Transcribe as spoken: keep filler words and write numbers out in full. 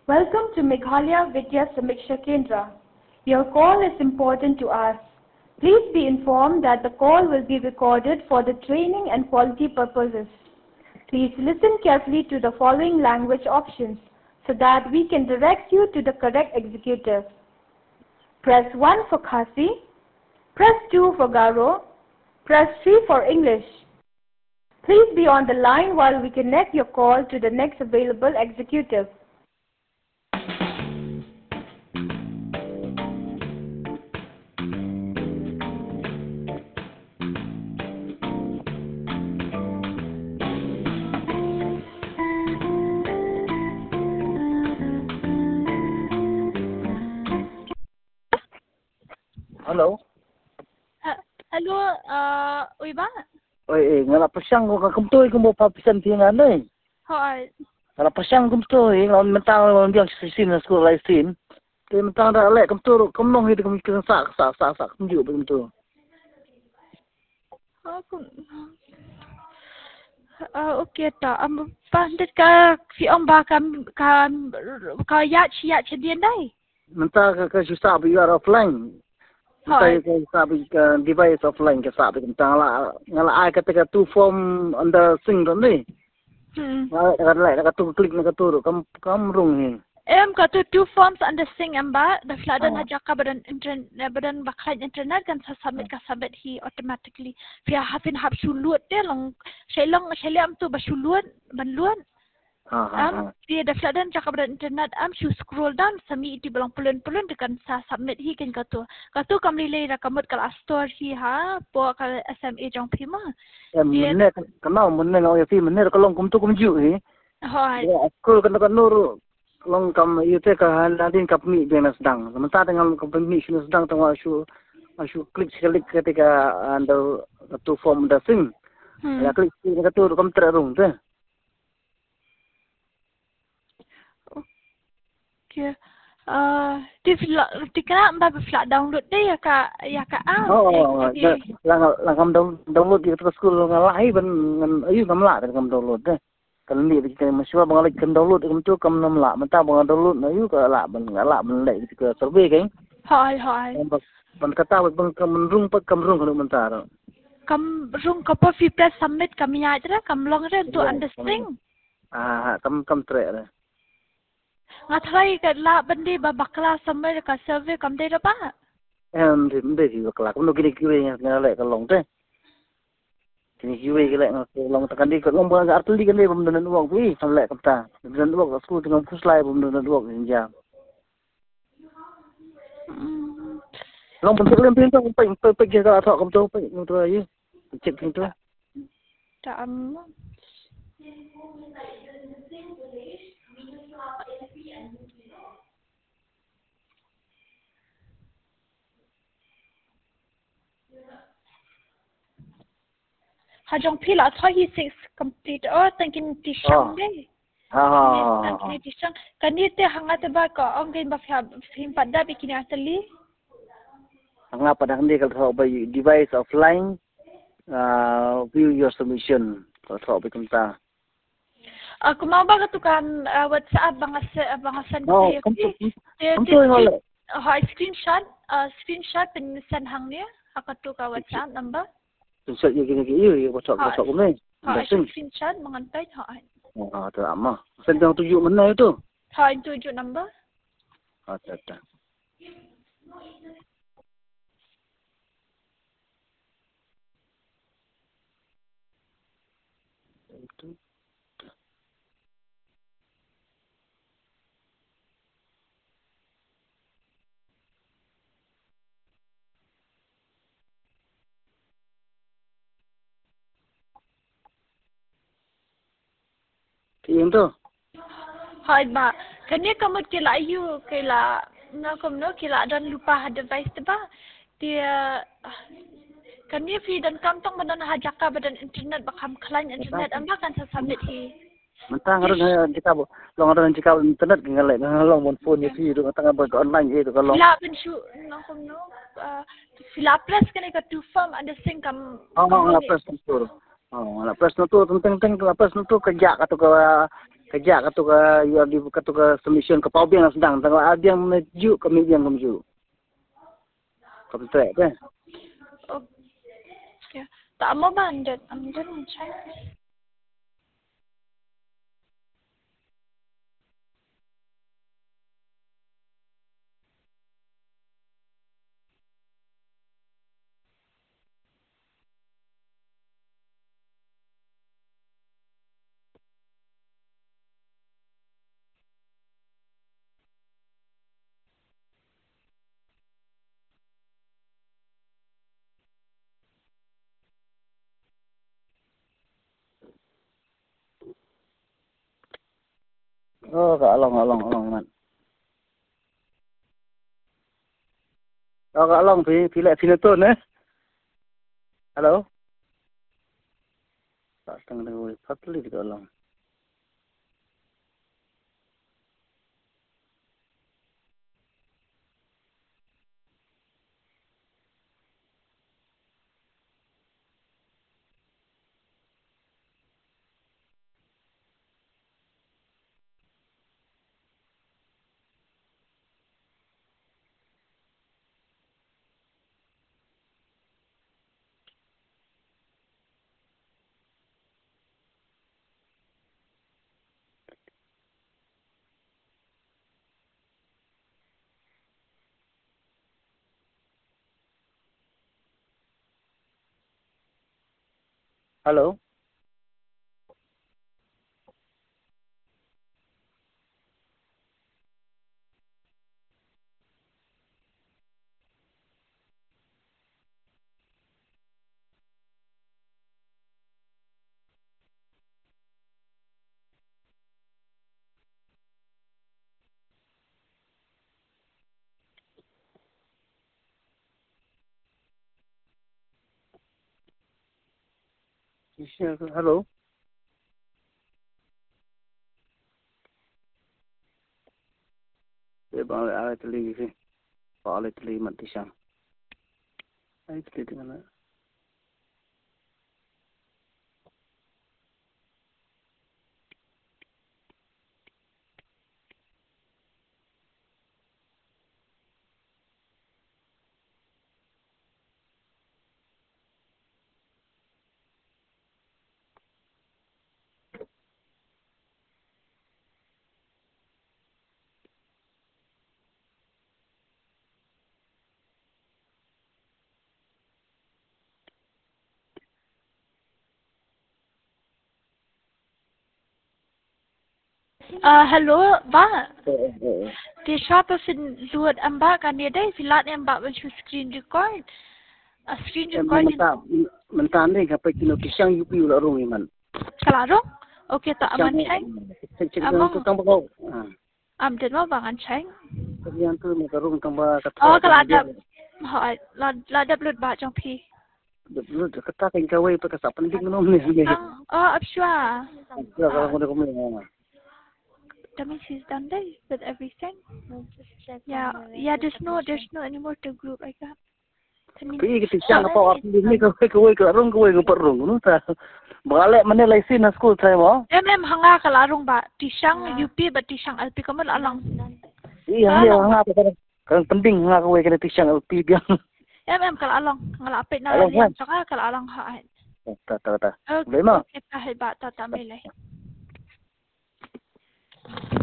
Welcome to Meghalaya Vidya Samiksha Kendra. Your call is important to us. Please be informed that the call will be recorded for the training and quality purposes. Please listen carefully to the following language options so that we can direct you to the correct executive. Press one for Khasi, press two for Garo, press three for English. Please be on the line while we connect your call to the next available executive. Hello. Uh, hello, uh, uy ba? Oi, ngala pasang ko kakumtoy ko mo papisan tingan ni. Hoy. Ngala pasang kumtoy ngon mentang ngon dia sin school lai sin. Te mentang da lek kumto kumnong hid kum kin sa sa sa sa kum ju kumto. Aku. Uh, okay ta. Am pandit ka si ông ba kam kam ka ya chi ya chi dien dai. Mentang ka ka susah bi are offline. Mentang ka susah bi ka device offline ka sa bi mentang la ngala ai ka te tu form under sing ron ni. Hmm. Ngala ka lek ka tu klik na ka tu kam kam rung ni. Em ka tu two forms under sing amba da fladan ha jaka badan internet badan baklan internet kan sa submit ka submit hi automatically. Fia hafin hab shulut de long shelong sheliam tu ba shulut ban luan. Ha ha. Am dia da fladan jaka badan internet am shu scroll down sami iti balang pulun-pulun dekan sa submit hi kan ka tu. Ka tu kam lilai ra kamut kal store hi ha po ka S M A jong phima. Em menne kanau menne ngau fi menne ka long kum tu kum ju hi. Hoi. Ya, school kan kan nur long kam yute ka handin kapmi bena sedang. Sementara dengan kapmi sini sedang tengah asu asu klik sekali ketika anda tu form dah sing. Ya klik ketika tu kam terarung tu. Okay. Uh, di di kena mbak flat download deh ya kak ya kak ah. Oh, lang lang kam download di terus school ngalai ben ngan ayu kam la kam download deh. Kalau ni kita masih bangalik kan download kam tu kam nam la mentang bang download na yu ka la ben la ben lek ke survey kan. Hai hai. Ban kata bang kam rung pak kam rung kalau mentang. Kam rung kapa fi press submit kami aja kam long re tu understand. Ah, kam kam tre re. Ngatrai ke la bende ba bakla sampai ka survey kam deh apa? Em thì vấn đề thì là cũng đâu cái kia nha, nghe lại cái lòng thế. Thì kia cái lại nó lòng ta cần đi cái lòng bao giờ arti cái này bấm đơn uang vì thằng lại cầm ta, đơn uang cái school dengan puslai bấm đơn uang ini jam. Lòng bấm sekali pin tu, pin pin pin kita thọ cầm tu, pin tu aja, cek pin tu. Tam. Hajong pila thoi hi six complete oh thinking ti shang deh. Ha ha. Thinking ti shang kan ni te hanga te ba ko ong gen ba phim pada bikin asli. Hanga pada hindi kalau thọ by device offline uh, view your submission kalau thọ by kumta. Aku mau ba katukan WhatsApp bang bang send ko saya. Kumtu ngole. Hai screenshot screenshot penyisan hang ni aku tu ka WhatsApp number. Screenshot ye gini gini ye WhatsApp WhatsApp ko ni. Hai screenshot mengantai hai. Oh, tu amma. Sedang tuju mana itu? Hai tuju number. Ada ada. Itu. Yang tu. Hai ba. Kani kamu kila you kila na kamu no kila dan lupa device tu ba. Dia kani fi dan kantong badan hajaka badan internet bakam klan internet amba kan sa submit hi. Mentang harus kita bo. Long ada jika internet ngalai long mon phone ye fi tu tengah ber online ye tu kalau. Fila pun shoot no kamu no. Fila press kani ka two form ada sing kam. Oh, la press tu. Oh, la press tu tentang tentang la press tu kerja atau ke kerja katu ka you di katu ka submission ke pau biang sedang tengok ada yang menuju ke biang ke menuju kontrak kan okey tak mau bandit ambil check oh ka along along along man oh ka along pi pi lek sinetron eh halo tak tengah dengar patli di along halo halo dia bang ada teli sih pak ada teli mati sang ada teli dengan Uh, hello, ba? Dia siapa fin luat amba kan dia dai filat amba when screen record. A screen record. mentah mentah ni apa kino kisang you pi la rong man Kelaro? Okey tak aman ceng. cek dengan tu kang bau Am den mau bangan ceng. yang tu ni karung kang ba kat Oh kalau ada ha la la ada blood ba jong pi. lu kata kan kawai pa kasap penting nom ni Oh abshwa. kalau ada komen That means he's done this with everything. Yeah, yeah. There's no, there's no anymore to group like that. Pi kita siang apa orang ni kawai kawai karung kawai ke perung nu ta balik mana license na school saya mo em em hanga kalarong ba tisang U P ba tisang L P kamal alang iya iya hanga apa kan penting hanga kawai kena tisang L P biang em em kalalong ngalapit na lian saka kalalang ha ta ta ta okay ta ba ta ta melay